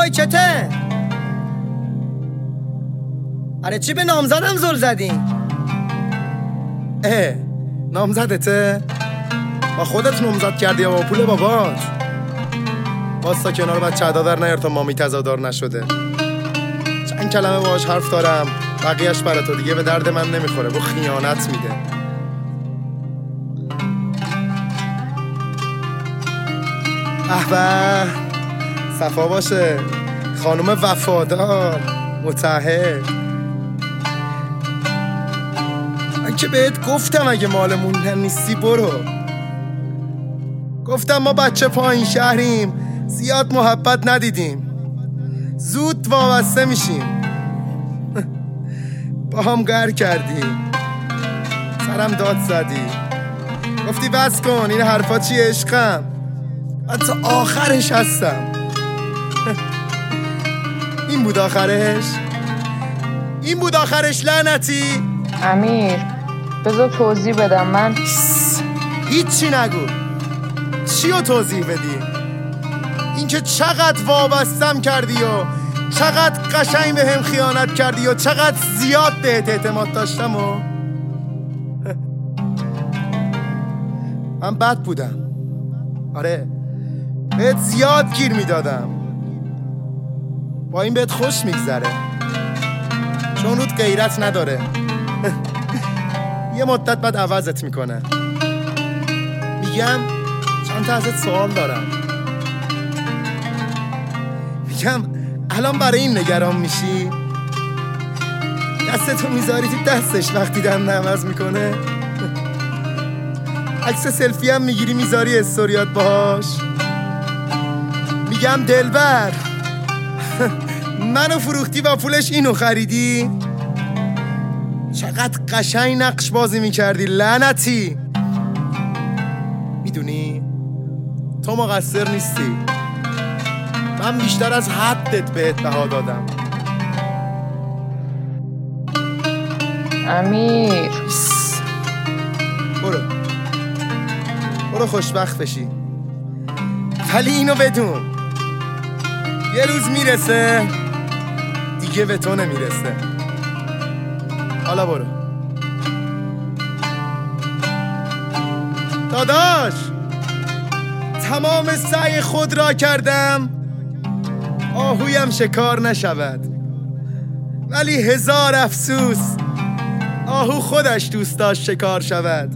کته. آره چی به نامزدم زل زدین؟ نامزدته؟ با خودت نامزد کردی یا با پول بابات؟ واستا کنار بچه عدادر نیار تا مامی تزادار نشده. چند کلمه باهاش حرف دارم، بقیهش برای تو، دیگه به درد من نمیخوره، با خیانت میده. به صفا باشه خانوم وفادار متعهد. من که بهت گفتم اگه مالمون نیستی برو. گفتم ما بچه پایین شهریم، زیاد محبت ندیدیم، زود وابسته میشیم. با هم گر کردی، سرم داد زدی، گفتی بس کن این حرفا چیه عشقم، من تا آخرش هستم. این بود آخرش؟ این بود آخرش لعنتی؟ امیر بذار توضیح بدم. من هیچی نگو. چی رو توضیح بدی؟ این که چقدر وابستم کردی و چقدر قشنگ به هم خیانت کردی و چقدر زیاد بهت اعتماد داشتم و من بد بودم. آره بهت زیاد گیر میدادم. با این بهت خوش میگذره چون رود غیرت نداره. یه مدت بعد عوضت میکنه. میگم چند تا ازت سوال دارم. میگم الان برای این نگران میشی؟ دستتو میذاری تو دستش وقتی دم عوض میکنه؟ عکس سلفی هم میگیری میذاری استوریات باهاش؟ میگم دلبر منو فروختی و پولش اینو خریدی؟ چقدر قشنگ نقش بازی میکردی لعنتی. میدونی تو مقصر نیستی، من بیشتر از حدت بهت بها دادم. امیر برو خوشبخت بشی، ولی اینو بدون یه روز میرسه دیگه به تو نمیرسه. حالا برو داداش. تمام سعی خود را کردم آهویم شکار نشود، ولی هزار افسوس آهو خودش دوست داشت شکار شود.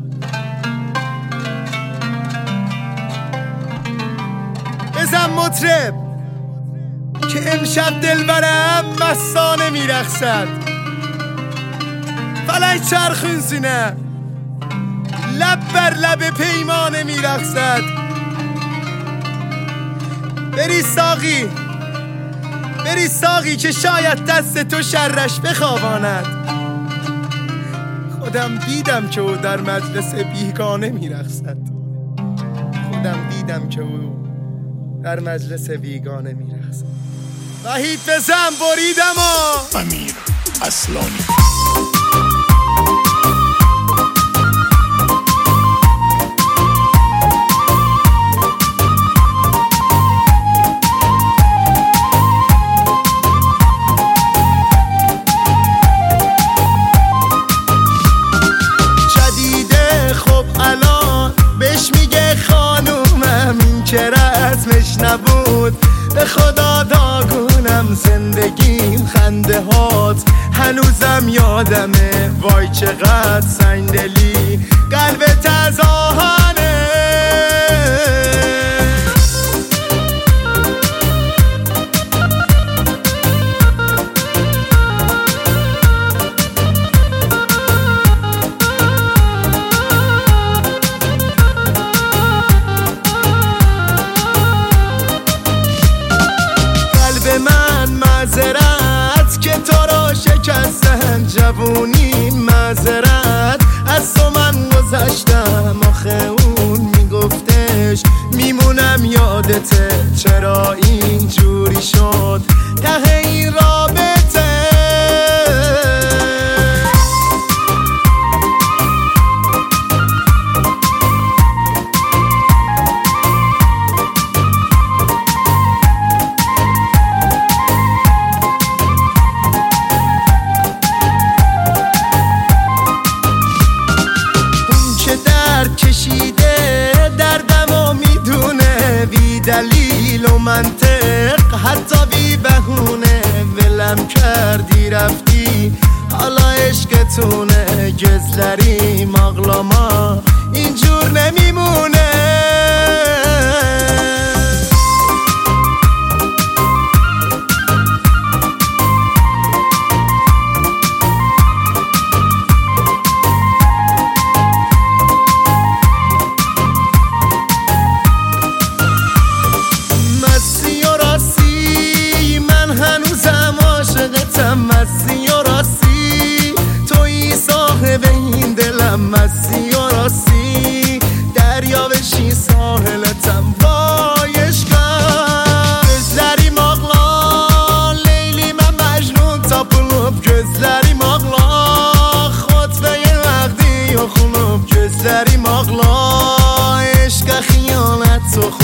بزن مطرب که امشب دلبرم مستانه میرقصد. فلک چرخون سینه لب بر لب پیمانه میرقصد. بری ساقی که شاید دست تو شرش بخواباند. خودم دیدم که او در مجلس بیگانه میرقصد. وحید بزن بریدم امیر اصلانی. جدیده خب الان بهش میگه خانومم، این که رسمش نبود به خدا داغونم. زندگیم خنده هات هنوزم یادمه، وای چقدر سنگدلی قلبت از آهنه. معذرت که تو رو شکستن، جوونی معذرت از تو من گذشتم. آخه اون میگفتش میمونم یادته، چرا اینجوری شد ته این رابطه؟ دلیل و منطق، حتی بی بهونه ولم کردی رفتی. حالا عشقتونه گزلریم اقلاما اینجور نمیمونه. مستی و راستی من هنوزم عاشقتم، مستی و راستی تویی صاحب این دلم، مستی و راستی دریا بشی ساحلتم. وای عشقم gözlerim ağlar لیلی من مجنون tapılıp gözlerim ağlar xotbeye vaqti yoxunub gözlerim ağlar eşqa xiyonət çox